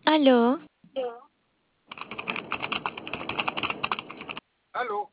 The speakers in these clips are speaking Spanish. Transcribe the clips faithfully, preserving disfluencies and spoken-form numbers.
Aló, Aló,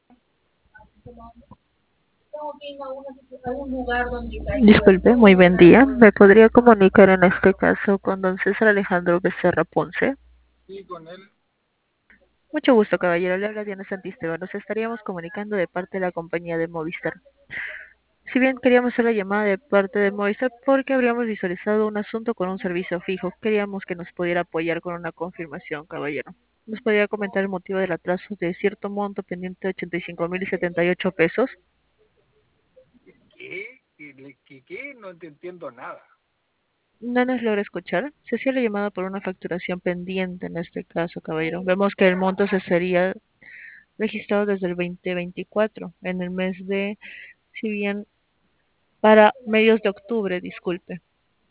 Disculpe, muy buen día. ¿Me podría comunicar en este caso con don César Alejandro Becerra Ponce? sí, con él. Mucho gusto, caballero. Le habla Diana Santisteban. Nos estaríamos comunicando de parte de la compañía de Movistar. Si bien queríamos hacer la llamada de parte de Movistar porque habríamos visualizado un asunto con un servicio fijo, queríamos que nos pudiera apoyar con una confirmación, caballero. ¿Nos podría comentar el motivo del atraso de cierto monto pendiente de ochenta y cinco mil setenta y ocho pesos? ¿Qué? ¿Qué? le- ¿Qué? ¿Qué? No te entiendo nada. No nos logra escuchar. Se hacía la llamada por una facturación pendiente en este caso, caballero. Vemos que el monto se sería registrado desde el dos mil veinticuatro, en el mes de, si bien para medios de octubre, disculpe.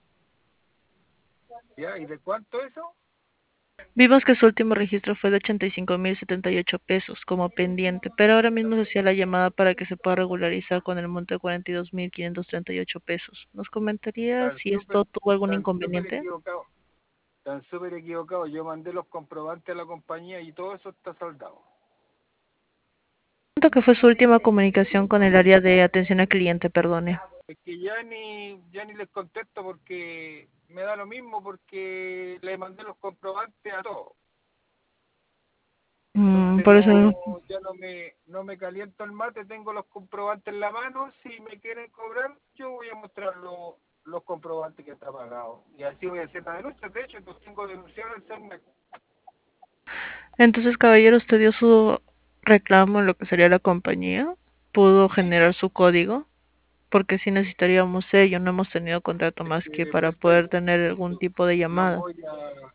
¿Ya? ¿Y de cuánto eso? Vimos que su último registro fue de ochenta y cinco mil setenta y ocho pesos como pendiente, pero ahora mismo se hacía la llamada para que se pueda regularizar con el monto de cuarenta y dos mil quinientos treinta y ocho pesos. ¿Nos comentaría Están si súper, esto tuvo algún están súper inconveniente? equivocados. Están súper equivocados. Yo mandé los comprobantes a la compañía y todo eso está saldado. Siento que fue su última comunicación con el área de atención al cliente, perdone. Es que ya ni, ya ni les contesto porque me da lo mismo porque le mandé los comprobantes a todos. Mm, Entonces por eso, no, ya no me, no me caliento el mate, tengo los comprobantes en la mano. Si me quieren cobrar, yo voy a mostrar lo- los comprobantes que está pagado. Y así voy a hacer la denuncia. De hecho, los tengo denunciado el CERNAC. entonces, caballero, usted dio su reclamo en lo que sería la compañía, pudo generar su código, porque sí necesitaríamos ello, no hemos tenido contrato Es más que que para me estoy, poder tener algún tipo de no llamada. voy a,